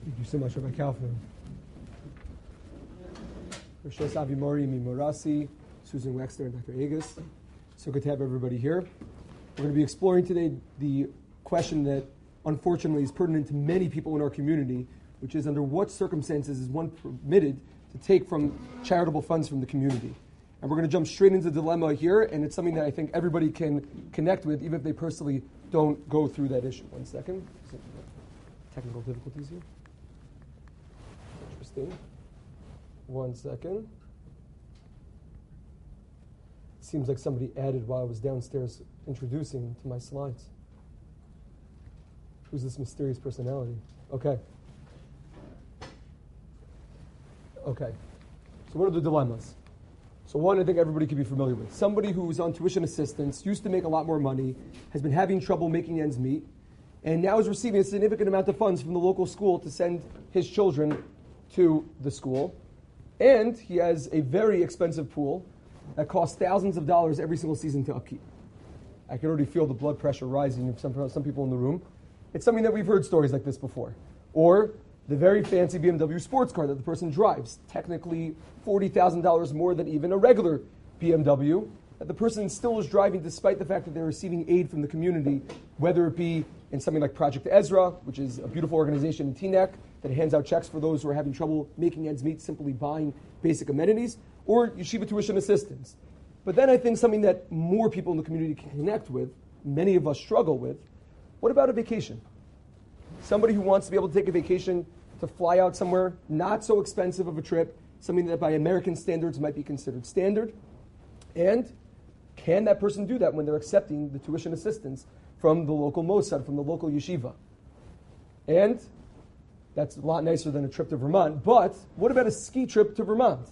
Thank you so much, Rabbi Kaufman. Roshas Avi Mori, Mi Morasi, Susan Wexler, and Dr. Agus. So good to have everybody here. We're going to be exploring today the question that unfortunately is pertinent to many people in our community, which is under what circumstances is one permitted to take from charitable funds from the community. And we're going to jump straight into the dilemma here, and it's something that I think everybody can connect with, even if they personally don't go through that issue. One second. Technical difficulties here. Interesting. 1 second. Seems like somebody added while I was downstairs introducing to my slides. Who's this mysterious personality? Okay. So what are the dilemmas? So one, I think everybody could be familiar with. Somebody who's on tuition assistance, used to make a lot more money, has been having trouble making ends meet, and now is receiving a significant amount of funds from the local school to send his children to the school. And he has a very expensive pool that costs thousands of dollars every single season to upkeep. I can already feel the blood pressure rising of some people in the room. It's something that we've heard stories like this before. Or the very fancy BMW sports car that the person drives, technically $40,000 more than even a regular BMW, that the person still is driving despite the fact that they're receiving aid from the community, whether it be in something like Project Ezra, which is a beautiful organization in Teaneck that hands out checks for those who are having trouble making ends meet, simply buying basic amenities, or yeshiva tuition assistance. But then I think something that more people in the community can connect with, many of us struggle with, what about a vacation? Somebody who wants to be able to take a vacation to fly out somewhere, not so expensive of a trip, something that by American standards might be considered standard. And can that person do that when they're accepting the tuition assistance from the local Mossad, from the local yeshiva? And that's a lot nicer than a trip to Vermont. But what about a ski trip to Vermont?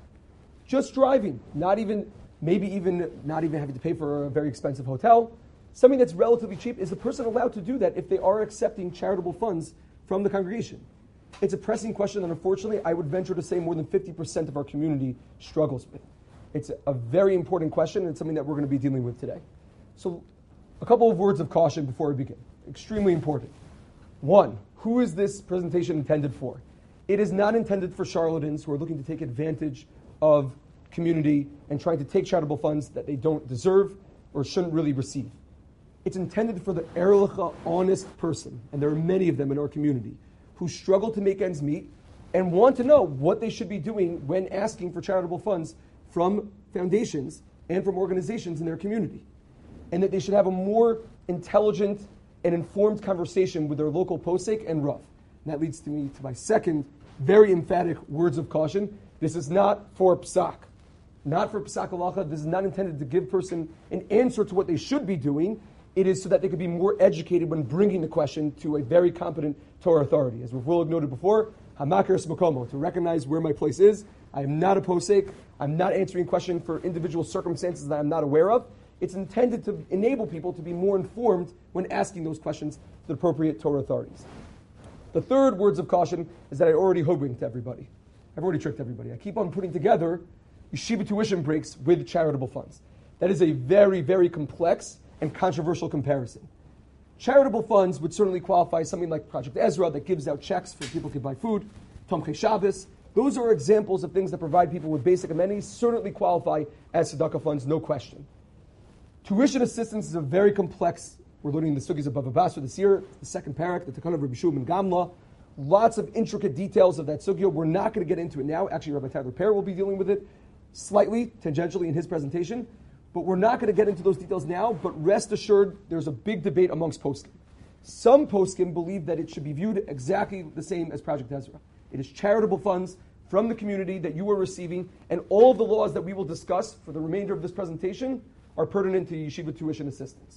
Just driving, not even having to pay for a very expensive hotel. Something that's relatively cheap. Is the person allowed to do that if they are accepting charitable funds from the congregation? It's a pressing question that unfortunately I would venture to say more than 50% of our community struggles with. It's a very important question, and it's something that we're going to be dealing with today. So a couple of words of caution before we begin. Extremely important. One, who is this presentation intended for? It is not intended for charlatans who are looking to take advantage of community and trying to take charitable funds that they don't deserve or shouldn't really receive. It's intended for the erlicha, honest person, and there are many of them in our community, who struggle to make ends meet and want to know what they should be doing when asking for charitable funds from foundations and from organizations in their community. And that they should have a more intelligent and informed conversation with their local posek and Rav. And that leads me to my second very emphatic words of caution. This is not for psak. Not for psak halacha. This is not intended to give person an answer to what they should be doing. It is so that they could be more educated when bringing the question to a very competent Torah authority. As Rav Willig noted before, hamakeres makomo, to recognize where my place is. I am not a posek. I'm not answering a question for individual circumstances that I'm not aware of. It's intended to enable people to be more informed when asking those questions to the appropriate Torah authorities. The third words of caution is that I already hoodwinked everybody. I've already tricked everybody. I keep on putting together yeshiva tuition breaks with charitable funds. That is a very, very complex and controversial comparison. Charitable funds would certainly qualify something like Project Ezra that gives out checks for people to buy food, Tomchei Shabbos. Those are examples of things that provide people with basic amenities, certainly qualify as tzedakah funds, no question. Tuition assistance is a very complex, we're learning the sugis of Bava Basra this year, the second parak, the Takana of Rabbi Shua ben Gamla, lots of intricate details of that sugya. We're not going to get into it now. Actually, Rabbi Tyler Perry will be dealing with it slightly, tangentially in his presentation. But we're not going to get into those details now, but rest assured, there's a big debate amongst poskim. Some poskim believe that it should be viewed exactly the same as Project Ezra. It is charitable funds from the community that you are receiving, and all of the laws that we will discuss for the remainder of this presentation are pertinent to yeshiva tuition assistance.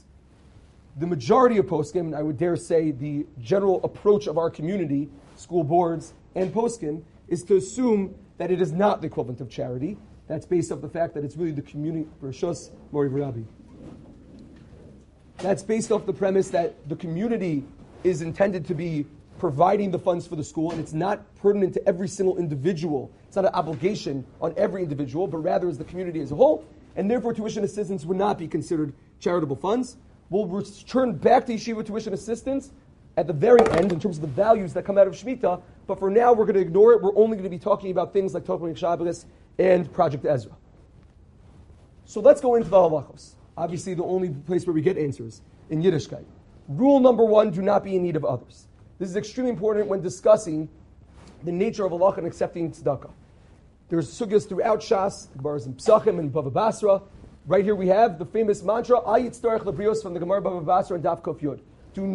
The majority of poskim, I would dare say the general approach of our community, school boards and poskim, is to assume that it is not the equivalent of charity. That's based off the fact that it's really the community, Rishos Mori V'Rabbi. That's based off the premise that the community is intended to be providing the funds for the school, and it's not pertinent to every single individual. It's not an obligation on every individual, but rather is the community as a whole, and therefore tuition assistance would not be considered charitable funds. We'll return back to yeshiva tuition assistance at the very end in terms of the values that come out of Shemitah, but for now we're going to ignore it. We're only going to be talking about things like Tokman Shabbos and Project Ezra. So let's go into the halachos. Obviously the only place where we get answers, in Yiddishkeit. Rule number 1, do not be in need of others. This is extremely important when discussing the nature of halacha and accepting tzedakah. There's sugyas throughout Shas, the Gemara's in Psachim and Bava Basra. Right here we have the famous mantra, Ayit Starech Lebrios from the Gemara Bava Basra and Daf Kof Yud. Do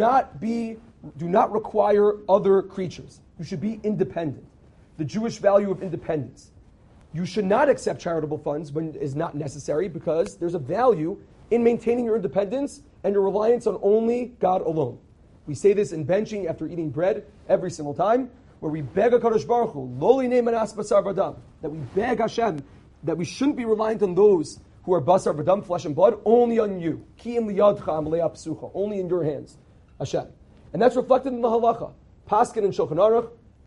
not require other creatures. You should be independent. The Jewish value of independence. You should not accept charitable funds when it is not necessary because there's a value in maintaining your independence and your reliance on only God alone. We say this in benching after eating bread every single time, where we beg HaKadosh Baruch Hu, Loli Neimanas Basar Badam, that we beg Hashem, that we shouldn't be reliant on those who are Basar Badam, flesh and blood, only on you. Ki'im liyadcha amalei apsucha, only in your hands, Hashem. And that's reflected in the halacha. Paskin and Shulchan Aruch,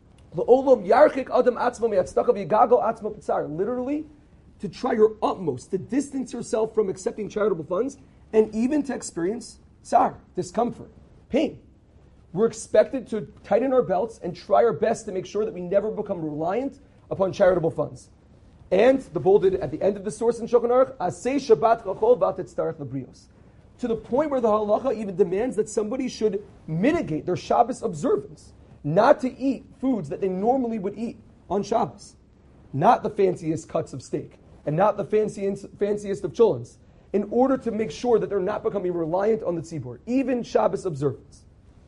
L'olam yarchik adam atzmo me'atzdaka v'yigago atzmo b'tzar. Literally, to try your utmost to distance yourself from accepting charitable funds and even to experience tsar, discomfort, pain. We're expected to tighten our belts and try our best to make sure that we never become reliant upon charitable funds. And the bolded at the end of the source in Shulchan Aruch, Asay Shabbat Chachol V'atetztarech Lebrios. To the point where the halacha even demands that somebody should mitigate their Shabbos observance, not to eat foods that they normally would eat on Shabbos, not the fanciest cuts of steak, and not the fanciest of cholents, in order to make sure that they're not becoming reliant on the tzibur, even Shabbos observance.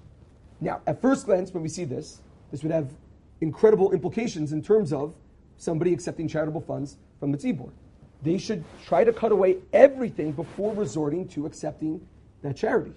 Now, at first glance, when we see this would have incredible implications in terms of somebody accepting charitable funds from the tzibur. They should try to cut away everything before resorting to accepting that charity.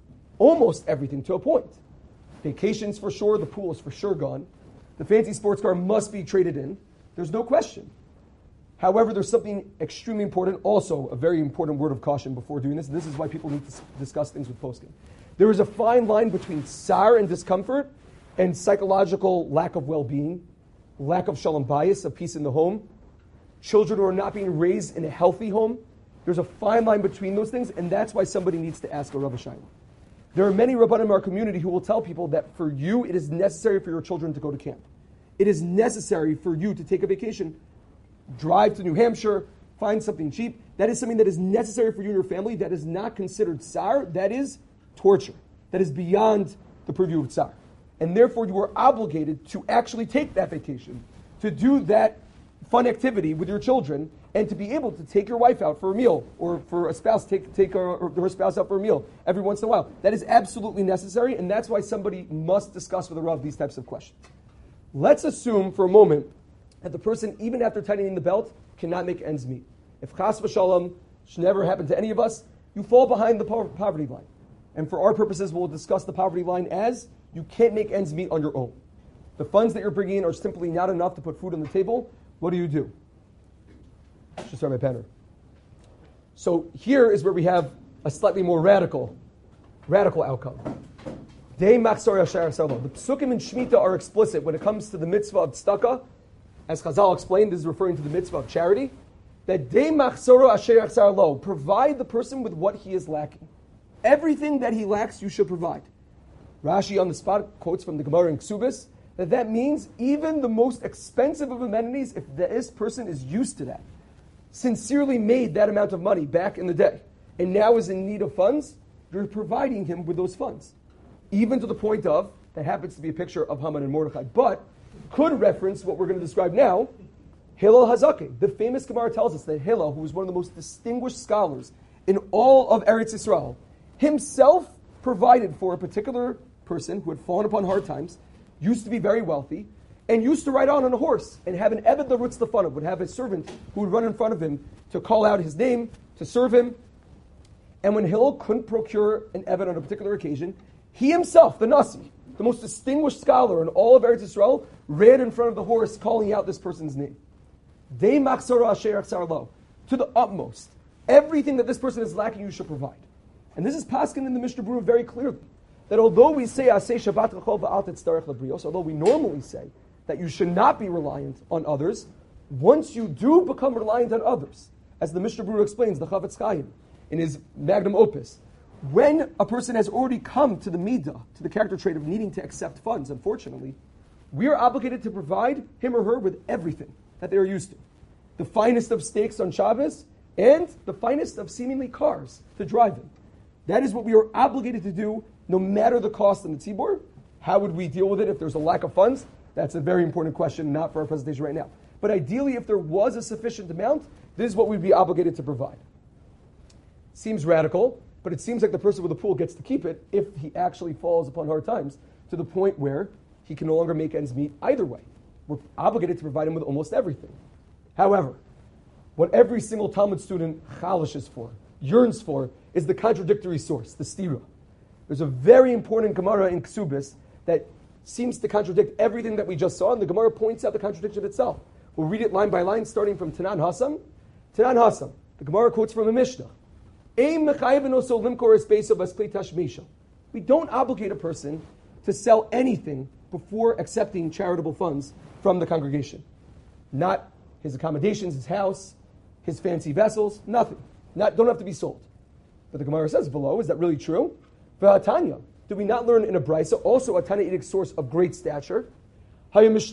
Almost everything to a point. Vacations for sure, the pool is for sure gone. The fancy sports car must be traded in. There's no question. However, there's something extremely important, also a very important word of caution before doing this. This is why people need to discuss things with poskim. There is a fine line between tsar and discomfort and psychological lack of well-being, lack of shalom bayis, of peace in the home, children who are not being raised in a healthy home. There's a fine line between those things, and that's why somebody needs to ask a Rav Shayla. There are many Rabbanim in our community who will tell people that for you, it is necessary for your children to go to camp. It is necessary for you to take a vacation, drive to New Hampshire, find something cheap. That is something that is necessary for you and your family. That is not considered tsar. That is torture. That is beyond the purview of tsar. And therefore, you are obligated to actually take that vacation, to do that fun activity with your children, and to be able to take your wife out for a meal, or for a spouse, take her spouse out for a meal every once in a while. That is absolutely necessary, and that's why somebody must discuss with a Rav these types of questions. Let's assume for a moment that the person, even after tightening the belt, cannot make ends meet. If chas v'shalom should never happen to any of us, you fall behind the poverty line. And for our purposes, we'll discuss the poverty line as you can't make ends meet on your own. The funds that you're bringing in are simply not enough to put food on the table. What do? Should start my penner. So here is where we have a slightly more radical outcome. Dei machzor yasher sarlo. The psukim in Shemitah are explicit when it comes to the mitzvah of tzedakah. As Chazal explained, this is referring to the mitzvah of charity. That dei machzor asher sarlo. Provide the person with what he is lacking. Everything that he lacks, you should provide. Rashi on the spot quotes from the Gemara in Ksubis that means even the most expensive of amenities, if this person is used to that, sincerely made that amount of money back in the day, and now is in need of funds, you're providing him with those funds. Even to the point of, that happens to be a picture of Haman and Mordechai, but could reference what we're going to describe now, Hillel Hazake. The famous Gemara tells us that Hillel, who was one of the most distinguished scholars in all of Eretz Yisrael, himself provided for a particular person who had fallen upon hard times, used to be very wealthy, and used to ride on a horse and have an Eved Larutz Lefanav, would have a servant who would run in front of him to call out his name, to serve him. And when Hillel couldn't procure an Eved on a particular occasion, he himself, the Nasi, the most distinguished scholar in all of Eretz Yisrael, ran in front of the horse calling out this person's name. Dei machzor asher yachzar lo. To the utmost. Everything that this person is lacking, you should provide. And this is paskin in the Mishnah Berurah very clearly. That although we say Asay Shabbat Chachol V'al Tetztarech Lebrios, although we normally say that you should not be reliant on others, once you do become reliant on others, as the Mishnah Berurah explains, the Chavetz Chaim, in his magnum opus, When a person has already come to the midah, to the character trait of needing to accept funds, unfortunately, we are obligated to provide him or her with everything that they are used to. The finest of steaks on Shabbos and the finest of seemingly cars to drive in. That is what we are obligated to do no matter the cost in the tzibur. How would we deal with it if there's a lack of funds? That's a very important question, not for our presentation right now. But ideally, if there was a sufficient amount, this is what we'd be obligated to provide. Seems radical, but it seems like the person with the pool gets to keep it if he actually falls upon hard times to the point where he can no longer make ends meet either way. We're obligated to provide him with almost everything. However, what every single Talmud student chalishes for, yearns for, is the contradictory source, the stira. There's a very important Gemara in Ksubis that seems to contradict everything that we just saw, and the Gemara points out the contradiction itself. We'll read it line by line, starting from Tanan Hassam. Tanan Hassam, the Gemara quotes from a Mishnah. We don't obligate a person to sell anything before accepting charitable funds from the congregation. Not his accommodations, his house, his fancy vessels, nothing. Don't have to be sold. But the Gemara says below, is that really true? V'atanya, did we not learn in a brisa, also a Tanaitic source of great stature? If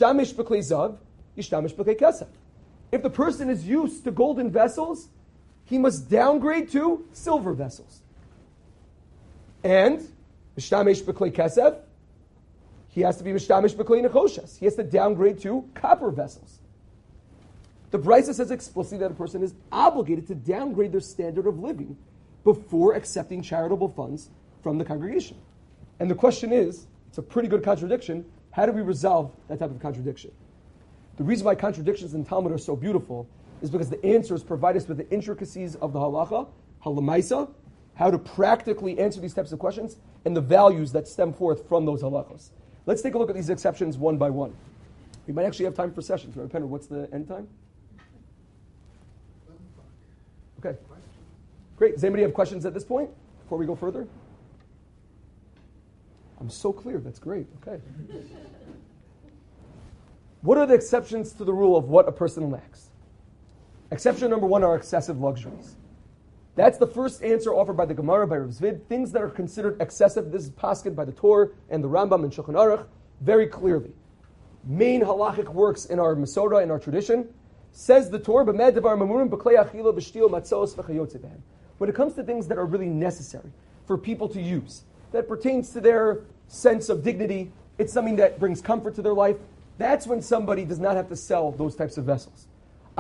the person is used to golden vessels, he must downgrade to silver vessels. And mishtamish b'klei kesef, he has to be mishtamish b'klei nechoshes. He has to downgrade to copper vessels. The brisa says explicitly that a person is obligated to downgrade their standard of living before accepting charitable funds from the congregation. And the question is, it's a pretty good contradiction, how do we resolve that type of contradiction? The reason why contradictions in Talmud are so beautiful is because the answers provide us with the intricacies of the halacha, halamaisa, how to practically answer these types of questions, and the values that stem forth from those halachos. Let's take a look at these exceptions one by one. We might actually have time for sessions. Rabbi Penner, what's the end time? Okay. Great. Does anybody have questions at this point before we go further? I'm so clear. That's great. Okay. What are the exceptions to the rule of what a person lacks? Exception number one are excessive luxuries. That's the first answer offered by the Gemara, by Rav Zvid. Things that are considered excessive, this is paskin by the Torah and the Rambam and Shulchan Aruch, very clearly. Main halachic works in our Masorah, in our tradition, says the Torah, when it comes to things that are really necessary for people to use, that pertains to their sense of dignity, it's something that brings comfort to their life, that's when somebody does not have to sell those types of vessels.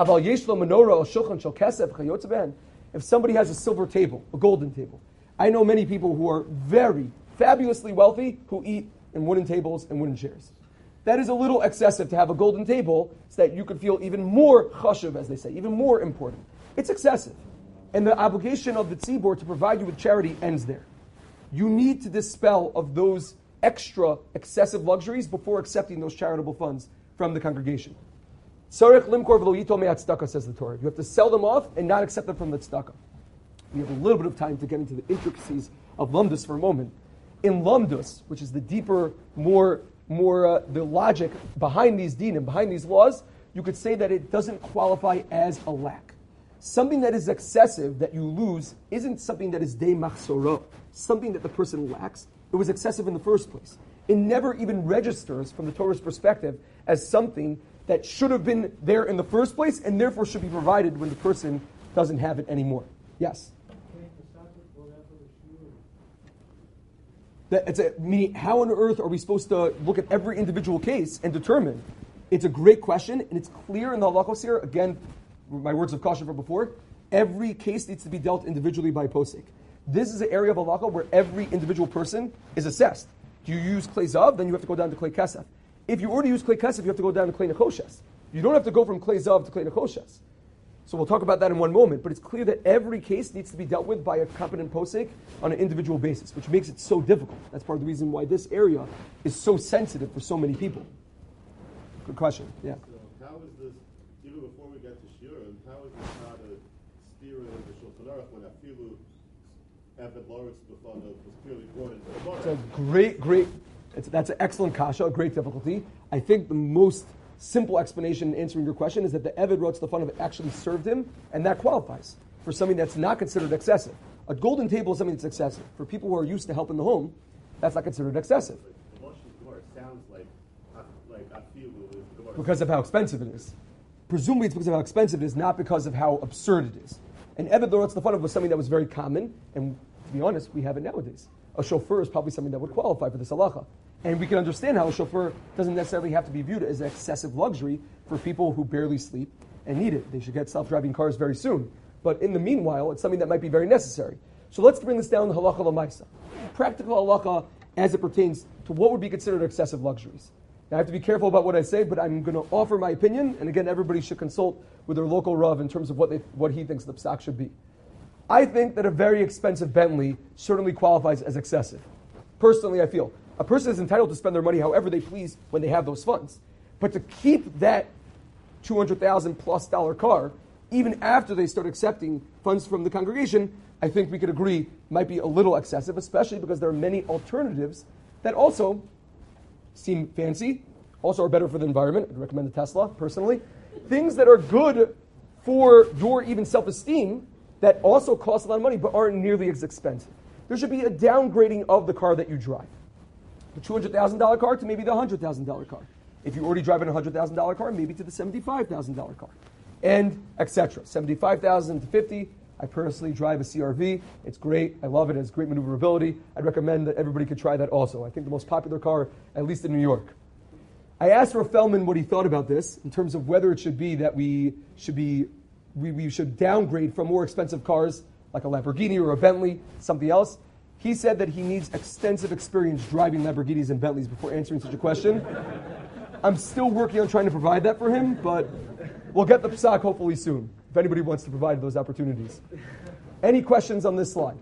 If somebody has a silver table, a golden table, I know many people who are very fabulously wealthy who eat in wooden tables and wooden chairs. That is a little excessive to have a golden table so that you could feel even more chashuv, as they say, even more important. It's excessive. And the obligation of the tzibur to provide you with charity ends there. You need to dispel of those extra excessive luxuries before accepting those charitable funds from the congregation. Sarech limkor v'lo yitol me'at tzedakah, says the Torah. You have to sell them off and not accept them from the tzedakah. We have a little bit of time to get into the intricacies of lumdus for a moment. In lumdus, which is the deeper, more the logic behind these dinim, behind these laws, you could say that it doesn't qualify as a lack. Something that is excessive that you lose isn't something that is de machsoro, something that the person lacks. It was excessive in the first place. It never even registers from the Torah's perspective as something that should have been there in the first place and therefore should be provided when the person doesn't have it anymore. Yes? Meaning, how on earth are we supposed to look at every individual case and determine? It's a great question, and it's clear in the halachos here. Again, my words of caution from before, every case needs to be dealt individually by posek. This is an area of halacha where every individual person is assessed. Do you use klei zav? Then you have to go down to klei kesef. If you already use klei kesef, you have to go down to klei nechoshes. You don't have to go from klei zav to klei nechoshes. So we'll talk about that in one moment, but it's clear that every case needs to be dealt with by a competent posek on an individual basis, which makes it so difficult. That's part of the reason why this area is so sensitive for so many people. Good question. Yeah. So how is this, even before we get to Shiurim, how is this not a steer in the Shulchan Aruch when Afilu Evet Loritz B'fana was clearly brought into the bar? That's an excellent kasha, a great difficulty. I think the most simple explanation in answering your question is that the Eved Rotz the fun of it actually served him, and that qualifies. for something that's not considered excessive. A golden table is something that's excessive. For people who are used to help in the home, that's not considered excessive. The Lashon Gemara sounds like afilu is the Gemara. Because of how expensive it is. Presumably it's because of how expensive it is, not because of how absurd it is. And Eved Lorotz Lefanov was something that was very common, and to be honest, we have it nowadays. A chauffeur is probably something that would qualify for this halacha. And we can understand how a chauffeur doesn't necessarily have to be viewed as an excessive luxury for people who barely sleep and need it. They should get self-driving cars very soon. But in the meanwhile, it's something that might be very necessary. So let's bring this down to halacha l'maisa. Practical halacha as it pertains to what would be considered excessive luxuries. Now I have to be careful about what I say, but I'm going to offer my opinion, and again, everybody should consult with their local Rav in terms of what he thinks the psak should be. I think that a very expensive Bentley certainly qualifies as excessive. Personally, I feel a person is entitled to spend their money however they please when they have those funds. But to keep that $200,000+ car, even after they start accepting funds from the congregation, I think we could agree might be a little excessive, especially because there are many alternatives that also seem fancy, also are better for the environment. I'd recommend the Tesla, personally. Things that are good for your even self-esteem that also cost a lot of money but aren't nearly as expensive. There should be a downgrading of the car that you drive. The $200,000 car to maybe the $100,000 car. If you're already driving a $100,000 car, maybe to the $75,000 car. And etc. $75,000 to $50,000. I personally drive a CR-V. It's great. I love it. It has great maneuverability. I'd recommend that everybody could try that also. I think the most popular car, at least in New York. I asked Rav Feldman what he thought about this in terms of whether it should be that we should downgrade from more expensive cars like a Lamborghini or a Bentley, something else. He said that he needs extensive experience driving Lamborghinis and Bentleys before answering such a question. I'm still working on trying to provide that for him, but we'll get the psak hopefully soon, if anybody wants to provide those opportunities. Any questions on this slide?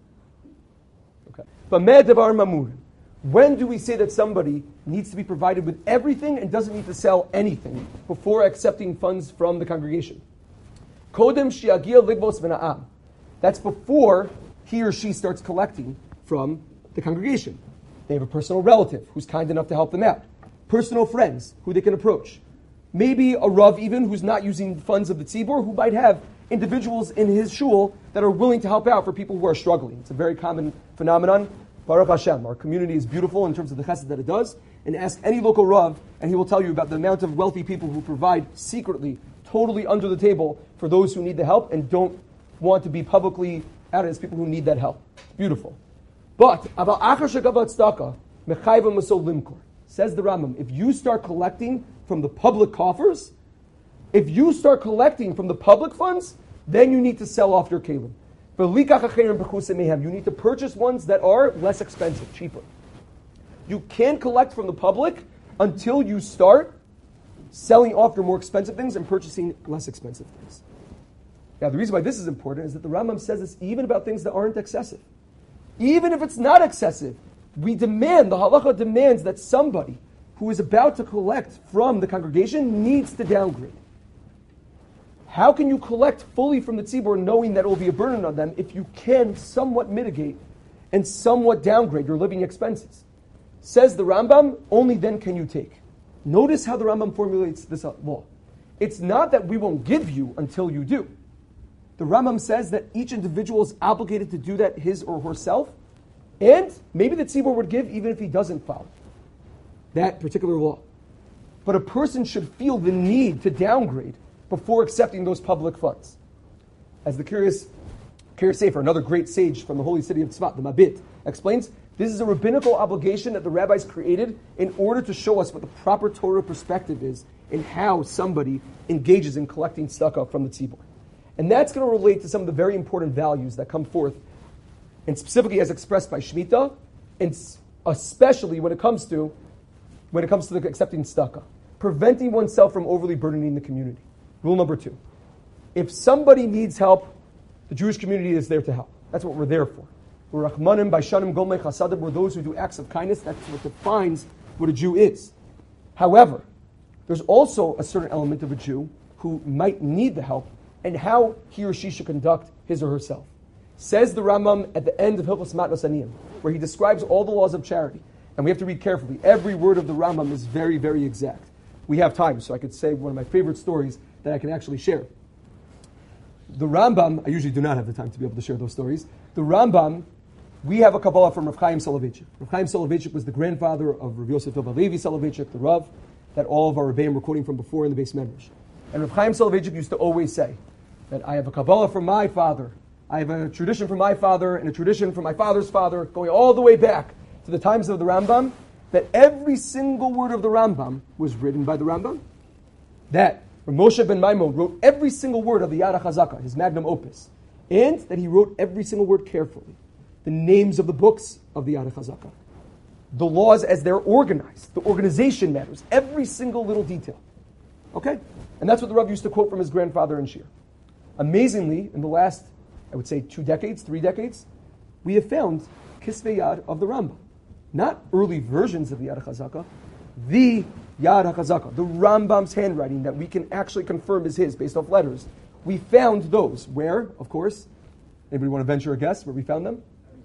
Okay. When do we say that somebody needs to be provided with everything and doesn't need to sell anything before accepting funds from the congregation? That's before he or she starts collecting from the congregation. They have a personal relative who's kind enough to help them out. Personal friends who they can approach. Maybe a Rav even who's not using funds of the tzibur, who might have individuals in his shul that are willing to help out for people who are struggling. It's a very common phenomenon. Baruch Hashem, our community is beautiful in terms of the chesed that it does. And ask any local Rav, and he will tell you about the amount of wealthy people who provide secretly, totally under the table for those who need the help and don't want to be publicly out as people who need that help. It's beautiful. But, says the Rambam, if you start collecting from the public coffers, if you start collecting from the public funds, then you need to sell off your kelim. You need to purchase ones that are less expensive, cheaper. You can't collect from the public until you start selling off your more expensive things and purchasing less expensive things. Now, the reason why this is important is that the Rambam says this even about things that aren't excessive. Even if it's not excessive, the halacha demands that somebody who is about to collect from the congregation needs to downgrade. How can you collect fully from the tzibur knowing that it will be a burden on them if you can somewhat mitigate and somewhat downgrade your living expenses? Says the Rambam, only then can you take. Notice how the Rambam formulates this law. It's not that we won't give you until you do. The Rambam says that each individual is obligated to do that his or herself, and maybe the tzibur would give even if he doesn't follow that particular law. But a person should feel the need to downgrade before accepting those public funds. As the Kiryas Sefer, another great sage from the holy city of Tzfat, the Mabit, explains, this is a rabbinical obligation that the rabbis created in order to show us what the proper Torah perspective is in how somebody engages in collecting tzedakah from the tzibur. And that's going to relate to some of the very important values that come forth, and specifically as expressed by Shemitah, and especially when it comes to the accepting tzedakah, preventing oneself from overly burdening the community. Rule number 2. If somebody needs help, the Jewish community is there to help. That's what we're there for. We're Rachmanim, Baishanim, Gomei, Chasadim. We're those who do acts of kindness. That's what defines what a Jew is. However, there's also a certain element of a Jew who might need the help and how he or she should conduct his or herself. Says the Rambam at the end of Hilchos Matnos Aniyim, where he describes all the laws of charity. And we have to read carefully. Every word of the Rambam is very, very exact. We have time, so I could say one of my favorite stories that I can actually share. The Rambam, I usually do not have the time to be able to share those stories. The Rambam, we have a Kabbalah from Rav Chaim Soloveitchik. Rav Chaim Soloveitchik was the grandfather of Rav Yosef Levi Soloveitchik, the Rav, that all of our Rebbeim were quoting from before in the Beis Medrash. And Rav Chaim Soloveitchik used to always say that I have a Kabbalah from my father, I have a tradition from my father, and a tradition from my father's father, going all the way back to the times of the Rambam, that every single word of the Rambam was written by the Rambam. That Moshe ben Maimon wrote every single word of the Yad HaChazaka, his magnum opus, and that he wrote every single word carefully. The names of the books of the Yad HaChazaka, the laws as they're organized, the organization matters, every single little detail. Okay? And that's what the Rav used to quote from his grandfather in Shir. Amazingly, in the last, I would say 3 decades, we have found Kisvei Yad of the Rambam. Not early versions of the Yad HaChazaka, the Yad HaChazaka, the Rambam's handwriting that we can actually confirm is his based off letters. We found those. Where, of course? Anybody want to venture a guess where we found them?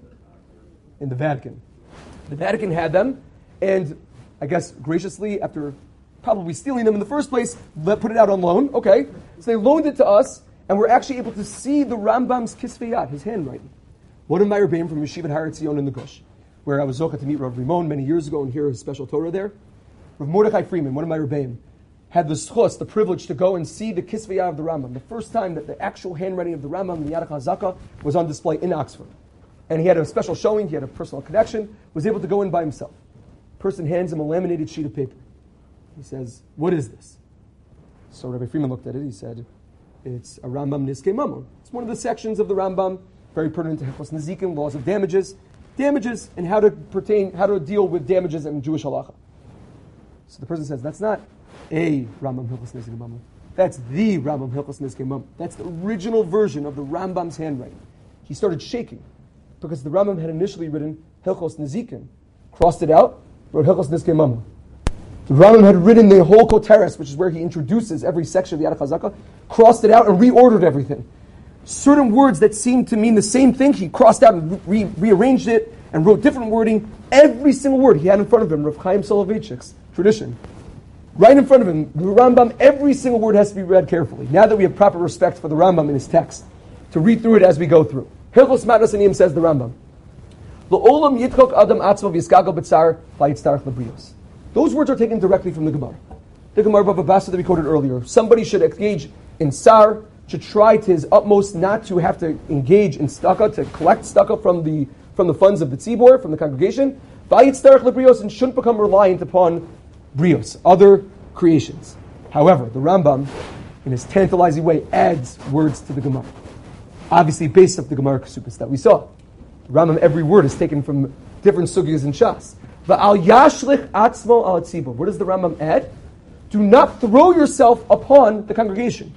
In the Vatican. The Vatican had them, and I guess graciously, after probably stealing them in the first place, put it out on loan. Okay, so they loaned it to us, and we're actually able to see the Rambam's Kisvei Yad, his handwriting. One of my Rebbeim from Yeshivat Har Etzion in the Gush, where I was zochah to meet Rav Rimon many years ago and hear his special Torah there. Rav Mordechai Freeman, one of my Rebbeim, had the schus, the privilege to go and see the Kisvei Yad of the Rambam. The first time that the actual handwriting of the Rambam, the Yad HaChazaka, was on display in Oxford. And he had a special showing, he had a personal connection, was able to go in by himself. Person hands him a laminated sheet of paper. He says, "What is this?" So Rabbi Freeman looked at it, he said, "It's a Rambam Nizkei Mamon." It's one of the sections of the Rambam, very pertinent to Hilchos Nezikin, laws of damages, and how to deal with damages in Jewish halacha. So the person says, "That's not a Rambam Hilchos Nizkei Mamon. That's the Rambam Hilchos Nizkei Mamon. That's the original version of the Rambam's handwriting." He started shaking, because the Rambam had initially written Hilchos Nezikin, crossed it out, wrote Hilchos Nizkei Mamon. The Rambam had written the whole Koteres, which is where he introduces every section of the Yad HaChazaka, crossed it out and reordered everything. Certain words that seemed to mean the same thing, he crossed out and rearranged it and wrote different wording. Every single word he had in front of him, Rav Chaim Soloveitchik's tradition. Right in front of him, the Rambam, every single word has to be read carefully. Now that we have proper respect for the Rambam in his text, to read through it as we go through. Hilchos Matnas Aniyim says the Rambam, L'olam yitkok adam atzmo v'yiskagal b'tzar v'yitztarach lebrios. Those words are taken directly from the Gemara. The Gemara Bava Basra that we quoted earlier. Somebody should engage in tsar, should try to his utmost not to have to engage in tzedakah, to collect tzedakah from the funds of the tzibor, from the congregation. V'yitztarach lebrios, and shouldn't become reliant upon brios, other creations. However, the Rambam, in his tantalizing way, adds words to the Gemara. Obviously based off the Gemara Kesubos that we saw. The Rambam, every word is taken from different sugyas in Shas. Va'al yashlich atzmo al tzibur. What does the Rambam add? Do not throw yourself upon the congregation.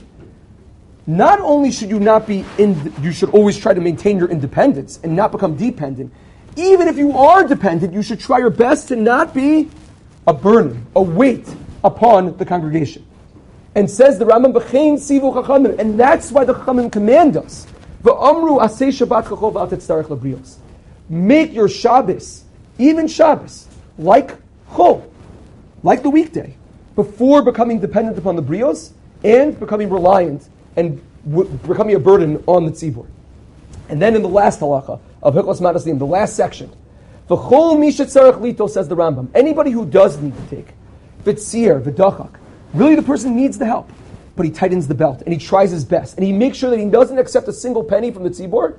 Not only should you not be you should always try to maintain your independence and not become dependent. Even if you are dependent, you should try your best to not be a burden, a weight upon the congregation. And says the Rambam, B'chein sivu chachamim, and that's why the chachamim command us. V'amru asay Shabbat chachov al tetzarech lebrios. Make your Shabbos, even Shabbos, like chol, like the weekday, before becoming dependent upon the brios and becoming reliant and becoming a burden on the tzibur. And then in the last halacha of Hilchos Matnas Aniyim, the last section, v'chol mi shetzarech lito, says the Rambam, anybody who does need to take, v'tzir, v'dachak, really the person needs the help, but he tightens the belt and he tries his best and he makes sure that he doesn't accept a single penny from the tzibur,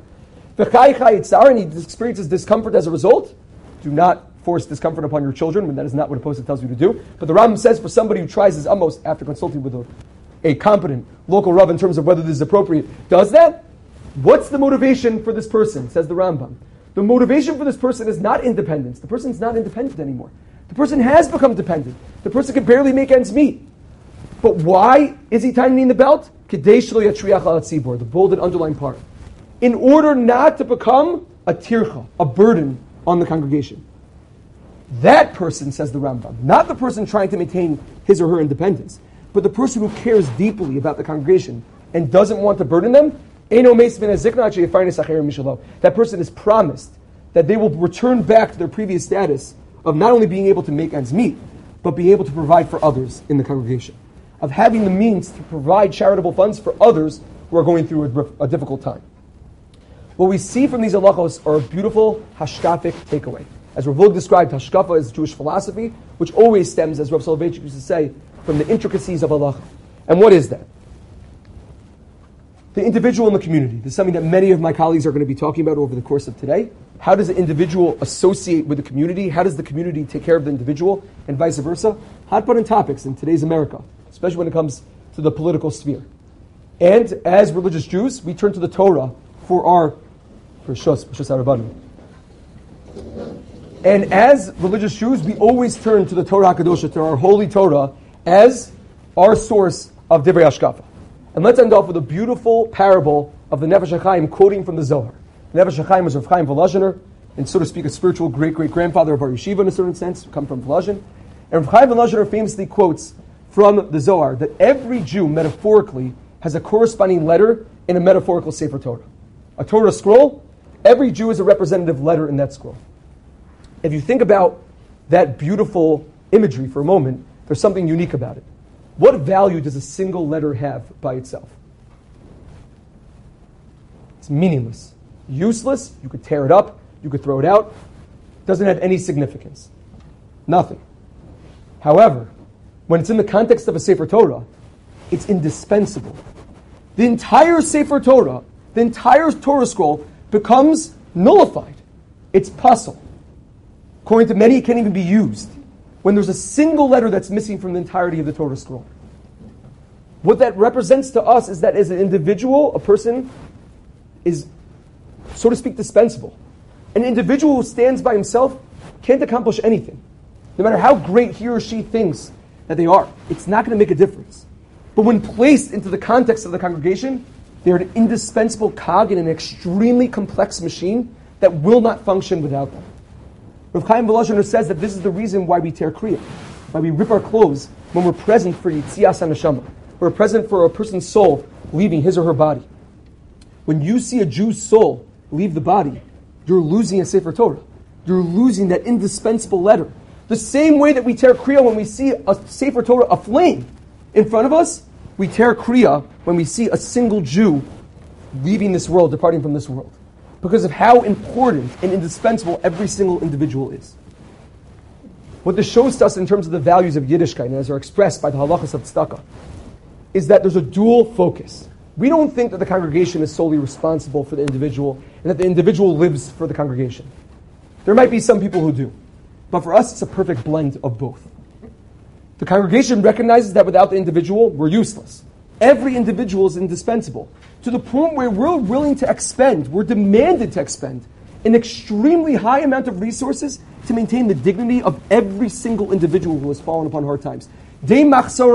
and he experiences discomfort as a result. Do not force discomfort upon your children when that is not what a posted tells you to do. But the Rambam says for somebody who tries his utmost after consulting with a competent local Rav in terms of whether this is appropriate, does that? What's the motivation for this person, says the Rambam? The motivation for this person is not independence. The person's not independent anymore. The person has become dependent. The person can barely make ends meet. But why is he tightening the belt? Kedei shelo yatriach al hatzibur, the bold and underlined part. In order not to become a tircha, a burden on the congregation. That person, says the Rambam, not the person trying to maintain his or her independence, but the person who cares deeply about the congregation and doesn't want to burden them, that person is promised that they will return back to their previous status of not only being able to make ends meet, but being able to provide for others in the congregation. Of having the means to provide charitable funds for others who are going through a difficult time. What we see from these halachos are a beautiful hashkafic takeaway. As Rav Vog described, hashkafa is Jewish philosophy, which always stems, as Rav Soloveitchik used to say, from the intricacies of halacha. And what is that? The individual in the community. This is something that many of my colleagues are going to be talking about over the course of today. How does the individual associate with the community? How does the community take care of the individual? And vice versa. Hot button topics in today's America, especially when it comes to the political sphere. And as religious Jews, we turn to the Torah for Shus Arabanu. And as religious Jews, we always turn to the Torah HaKadosha, to our holy Torah, as our source of Divrei Hashkafa. And let's end off with a beautiful parable of the Nefesh HaChaim quoting from the Zohar. The Nefesh HaChaim is Rav Chaim Volozhiner, and so to speak, a spiritual great-great-grandfather of our yeshiva in a certain sense, come from Volozhin. And Rav Chaim Volozhiner famously quotes from the Zohar that every Jew, metaphorically, has a corresponding letter in a metaphorical Sefer Torah. A Torah scroll, every Jew is a representative letter in that scroll. If you think about that beautiful imagery for a moment, there's something unique about it. What value does a single letter have by itself? It's meaningless. Useless, you could tear it up, you could throw it out. Doesn't have any significance. Nothing. However, when it's in the context of a Sefer Torah, it's indispensable. The entire Sefer Torah, the entire Torah scroll becomes nullified. It's puzzle. According to many, it can't even be used when there's a single letter that's missing from the entirety of the Torah scroll. What that represents to us is that as an individual, a person is, so to speak, dispensable. An individual who stands by himself can't accomplish anything. No matter how great he or she thinks that they are, it's not going to make a difference. But when placed into the context of the congregation, they're an indispensable cog in an extremely complex machine that will not function without them. Rav Chaim Volozhiner says that this is the reason why we tear kriya, why we rip our clothes when we're present for Yitzias HaNeshama. We're present for a person's soul leaving his or her body. When you see a Jew's soul leave the body, you're losing a Sefer Torah. You're losing that indispensable letter. The same way that we tear kriya when we see a Sefer Torah aflame in front of us, we tear kriya when we see a single Jew leaving this world, departing from this world, because of how important and indispensable every single individual is. What this shows to us in terms of the values of Yiddishkeit, and as are expressed by the halachas of tzedakah, is that there's a dual focus. We don't think that the congregation is solely responsible for the individual, and that the individual lives for the congregation. There might be some people who do, but for us it's a perfect blend of both. The congregation recognizes that without the individual, we're useless. Every individual is indispensable, to the point where we're willing to expend, we're demanded to expend, an extremely high amount of resources to maintain the dignity of every single individual who has fallen upon hard times. Even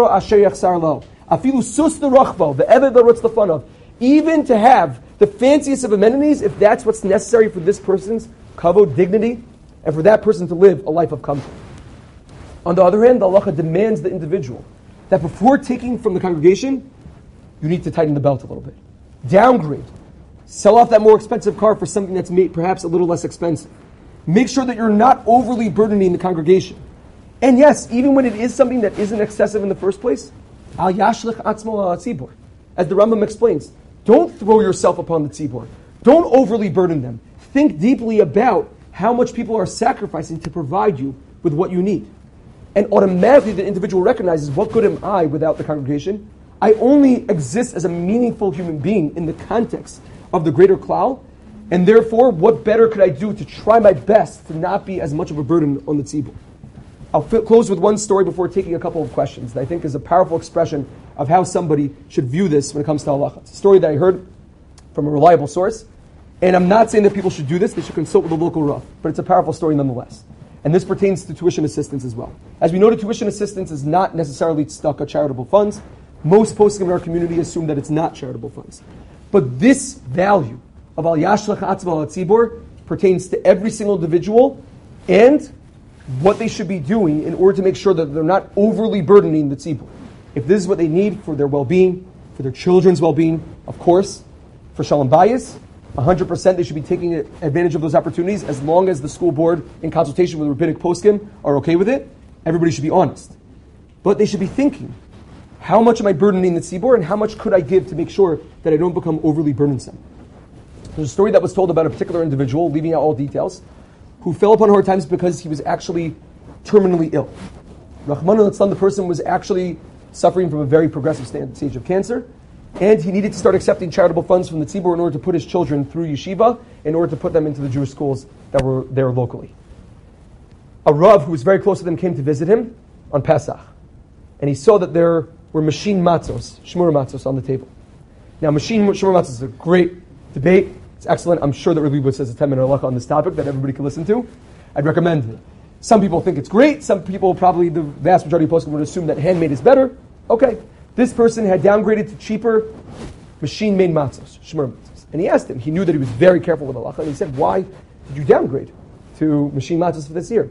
to have the fanciest of amenities, if that's what's necessary for this person's kavod, dignity, and for that person to live a life of comfort. On the other hand, the halacha demands the individual that before taking from the congregation, you need to tighten the belt a little bit. Downgrade. Sell off that more expensive car for something that's made perhaps a little less expensive. Make sure that you're not overly burdening the congregation. And yes, even when it is something that isn't excessive in the first place, al yashlich atzmo al tzibor. As the Rambam explains, don't throw yourself upon the tzibor. Don't overly burden them. Think deeply about how much people are sacrificing to provide you with what you need. And automatically the individual recognizes, what good am I without the congregation? I only exist as a meaningful human being in the context of the greater klal, and therefore, what better could I do to try my best to not be as much of a burden on the tzibur? I'll close with one story before taking a couple of questions that I think is a powerful expression of how somebody should view this when it comes to halacha. It's a story that I heard from a reliable source, and I'm not saying that people should do this, they should consult with the local rav, but it's a powerful story nonetheless. And this pertains to tuition assistance as well. As we know, the tuition assistance is not necessarily tzedakah, charitable funds. Most posting in our community assume that it's not charitable funds. But this value of al yashlach atzma al tzibor pertains to every single individual and what they should be doing in order to make sure that they're not overly burdening the tzibor. If this is what they need for their well-being, for their children's well-being, of course, for shalom bayis, 100% they should be taking advantage of those opportunities as long as the school board, in consultation with rabbinic poskim, are okay with it. Everybody should be honest. But they should be thinking, how much am I burdening the tzibur, and how much could I give to make sure that I don't become overly burdensome? There's a story that was told about a particular individual, leaving out all details, who fell upon hard times because he was actually terminally ill. Rahman al-Islam, the person was actually suffering from a very progressive stage of cancer, and he needed to start accepting charitable funds from the tzibur in order to put his children through yeshiva, in order to put them into the Jewish schools that were there locally. A Rav who was very close to them came to visit him on Pesach, and he saw that there were machine matzos, shmura matzos on the table. Now, machine shmura matzos is a great debate. It's excellent. I'm sure that Rabbi Wood says a 10-minute halacha on this topic that everybody can listen to. I'd recommend it. Some people think it's great. Some people, probably the vast majority of poskim, would assume that handmade is better. Okay. This person had downgraded to cheaper machine-made matzos, shmura matzos. And he asked him, he knew that he was very careful with halacha, and he said, why did you downgrade to machine matzos for this year?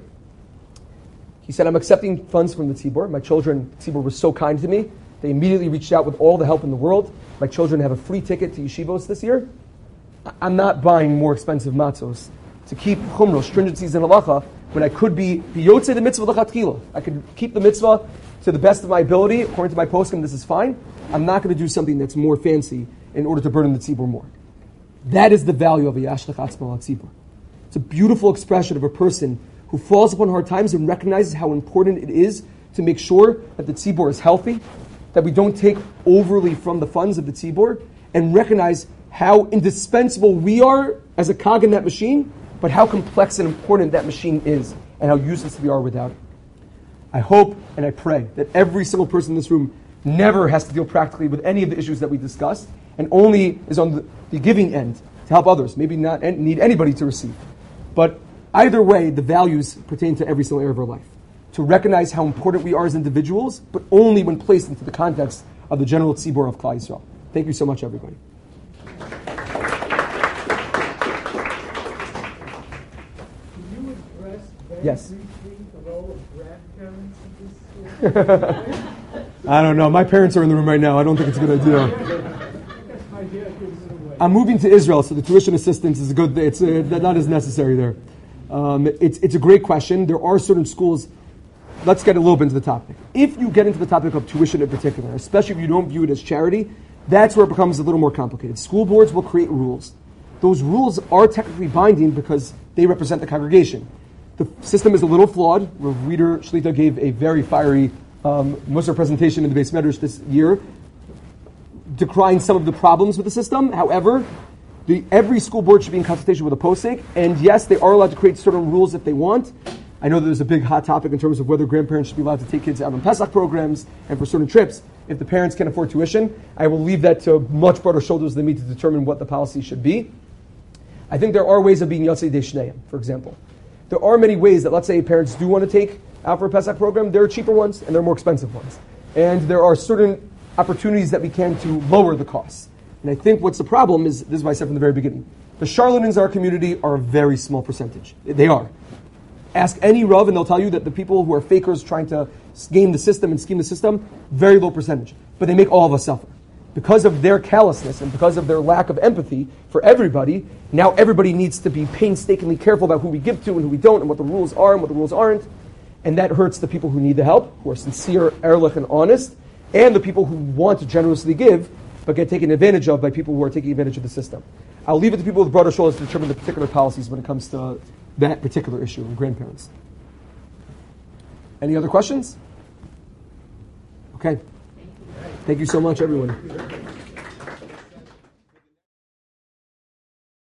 He said, I'm accepting funds from the tzibur. My children, the tzibur was so kind to me. They immediately reached out with all the help in the world. My children have a free ticket to yeshivos this year. I'm not buying more expensive matzos to keep chumros, stringencies in halacha, when I could be biyotze the mitzvah l'chatchila. I could keep the mitzvah to the best of my ability. According to my poskim, this is fine. I'm not going to do something that's more fancy in order to burden the tzibur more. That is the value of a yashlech atzmo al tzibur. It's a beautiful expression of a person who falls upon hard times and recognizes how important it is to make sure that the tzibur is healthy, that we don't take overly from the funds of the tzibur, and recognize how indispensable we are as a cog in that machine, but how complex and important that machine is, and how useless we are without it. I hope and I pray that every single person in this room never has to deal practically with any of the issues that we discussed, and only is on the giving end to help others, maybe not need anybody to receive. But either way, the values pertain to every single area of our life. To recognize how important we are as individuals, but only when placed into the context of the general tzibur of Klal Yisrael. Thank you so much, everybody. Yes. The role of grandparents in this? I don't know. My parents are in the room right now. I don't think it's a good idea. I'm moving to Israel, so the tuition assistance is a good. It's not as necessary there. It's a great question. There are certain schools. Let's get a little bit into the topic. If you get into the topic of tuition in particular, especially if you don't view it as charity, that's where it becomes a little more complicated. School boards will create rules. Those rules are technically binding because they represent the congregation. The system is a little flawed. Reader Shlita gave a very fiery Musar presentation in the Beis Medrash this year, decrying some of the problems with the system. However, every school board should be in consultation with a posek, and yes, they are allowed to create certain rules if they want. I know there's a big hot topic in terms of whether grandparents should be allowed to take kids out on Pesach programs and for certain trips. If the parents can afford tuition, I will leave that to much broader shoulders than me to determine what the policy should be. I think there are ways of being Yotzei Dei Shneim, for example. There are many ways that, let's say, parents do want to take out for a Pesach program. There are cheaper ones and there are more expensive ones. And there are certain opportunities that we can to lower the costs. And I think what's the problem is, this is what I said from the very beginning, the charlatans in our community are a very small percentage. They are. Ask any Rav and they'll tell you that the people who are fakers trying to game the system and scheme the system, very low percentage. But they make all of us suffer. Because of their callousness and because of their lack of empathy for everybody, now everybody needs to be painstakingly careful about who we give to and who we don't and what the rules are and what the rules aren't. And that hurts the people who need the help, who are sincere, ehrlich, and honest, and the people who want to generously give, but get taken advantage of by people who are taking advantage of the system. I'll leave it to people with broader shoulders to determine the particular policies when it comes to that particular issue of grandparents. Any other questions? Okay. Thank you so much, everyone.